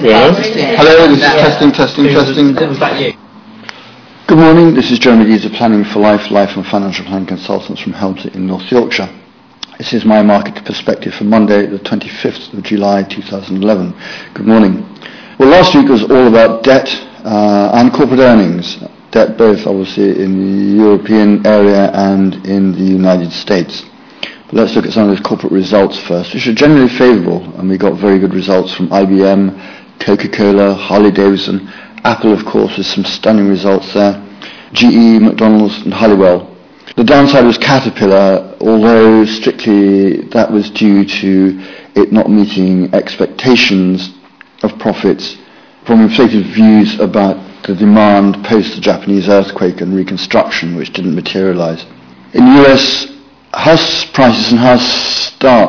Hello, this is testing. Was that you? Good morning, this is Jeremy Dees of Planning for Life and Financial Planning Consultants from Helmsley in North Yorkshire. This is my market perspective for Monday, the 25th of July 2011. Good morning. Well, last week was all about debt and corporate earnings. Debt both obviously in the European area and in the United States. But let's look at some of those corporate results first, which are generally favourable, and we got very good results from IBM, Coca-Cola, Harley-Davidson, Apple, of course, with some stunning results there, GE, McDonald's and Honeywell. The downside was Caterpillar, although strictly that was due to it not meeting expectations of profits from inflated views about the demand post the Japanese earthquake and reconstruction, which didn't materialise. In the US, house prices and house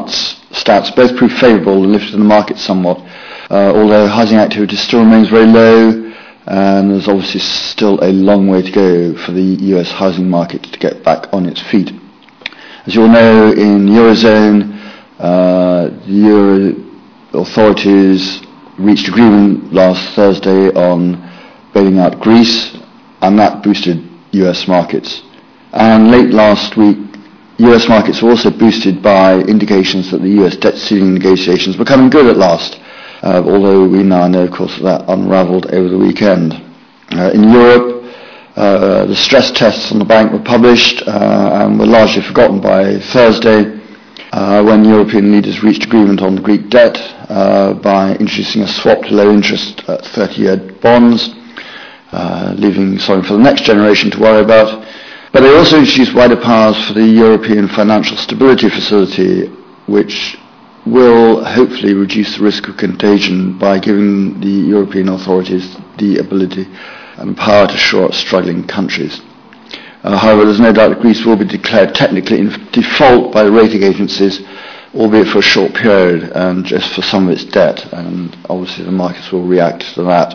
stats both proved favourable and lifted the market somewhat, although housing activity still remains very low, and there's obviously still a long way to go for the US housing market to get back on its feet. As you all know, in the Eurozone, the Euro authorities reached agreement last Thursday on bailing out Greece, and that boosted US markets. And late last week, US markets were also boosted by indications that the US debt ceiling negotiations were coming good at last, although we now know, of course, that unravelled over the weekend. In Europe, the stress tests on the bank were published and were largely forgotten by Thursday when European leaders reached agreement on the Greek debt by introducing a swap to low interest 30-year bonds, leaving something for the next generation to worry about. But they also introduced wider powers for the European Financial Stability Facility, which will hopefully reduce the risk of contagion by giving the European authorities the ability and power to shore up struggling countries. However, there's no doubt that Greece will be declared technically in default by the rating agencies, albeit for a short period and just for some of its debt, and obviously the markets will react to that.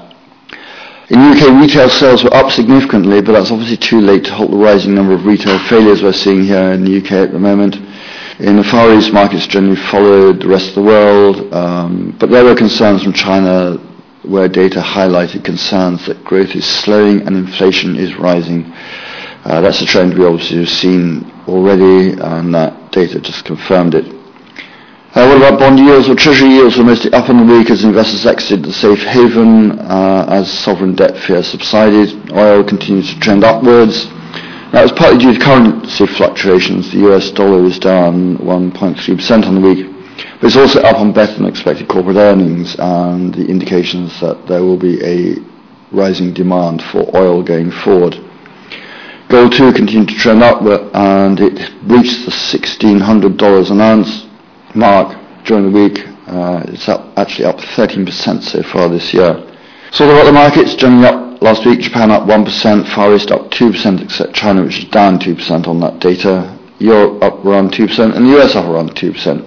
In UK, retail sales were up significantly, but that's obviously too late to halt the rising number of retail failures we're seeing here in the UK at the moment. In the Far East, markets generally followed the rest of the world, but there were concerns from China where data highlighted concerns that growth is slowing and inflation is rising. That's a trend we obviously have seen already, and that data just confirmed it. What about bond yields? Well, treasury yields were mostly up on the week as investors exited the safe haven as sovereign debt fear subsided. Oil continued to trend upwards. That was partly due to currency fluctuations. The US dollar was down 1.3% on the week, but it's also up on better than expected corporate earnings and the indications that there will be a rising demand for oil going forward. Gold too continued to trend upward, and it reached the $1,600 an ounce mark during the week. It's actually up 13% so far this year. So about the markets, generally up last week. Japan up 1%, Far East up 2%, except China, which is down 2% on that data. Europe up around 2%, and the US up around 2%.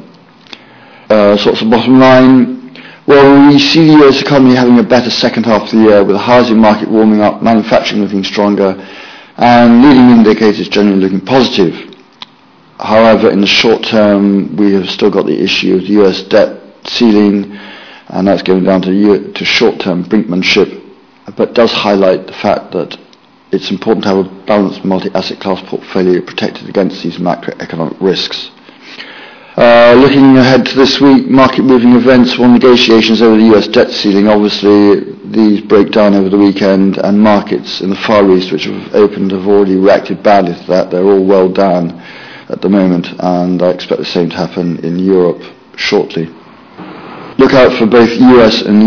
Sorts of bottom line. Well, we see the US economy having a better second half of the year, with the housing market warming up, manufacturing looking stronger, and leading indicators generally looking positive. However, in the short term, we have still got the issue of the US debt ceiling, and that's going down to short-term brinkmanship, but does highlight the fact that it's important to have a balanced multi-asset class portfolio protected against these macroeconomic risks. Looking ahead to this week, market-moving events, negotiations over the US debt ceiling. Obviously, these break down over the weekend, and markets in the Far East, which have opened, have already reacted badly to that. They're all well down at the moment, and I expect the same to happen in Europe shortly. Look out for both US and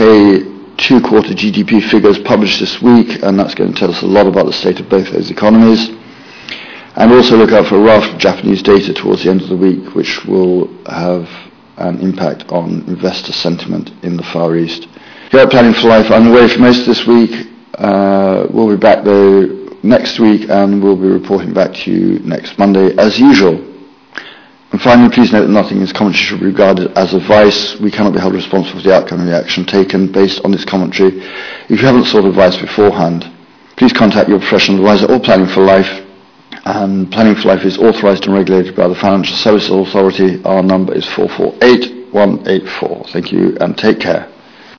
UK two-quarter GDP figures published this week, and that's going to tell us a lot about the state of both those economies. And also look out for a raft of Japanese data towards the end of the week, which will have an impact on investor sentiment in the Far East. Here at Planning for Life, I'm away for most of this week. We'll be back though next week, and we'll be reporting back to you next Monday as usual. And finally, please note that nothing in this commentary should be regarded as advice. We cannot be held responsible for the outcome of the action taken based on this commentary. If you haven't sought advice beforehand, please contact your professional advisor or Planning for Life. And Planning for Life is authorised and regulated by the Financial Services Authority. Our number is 448184. Thank you and take care.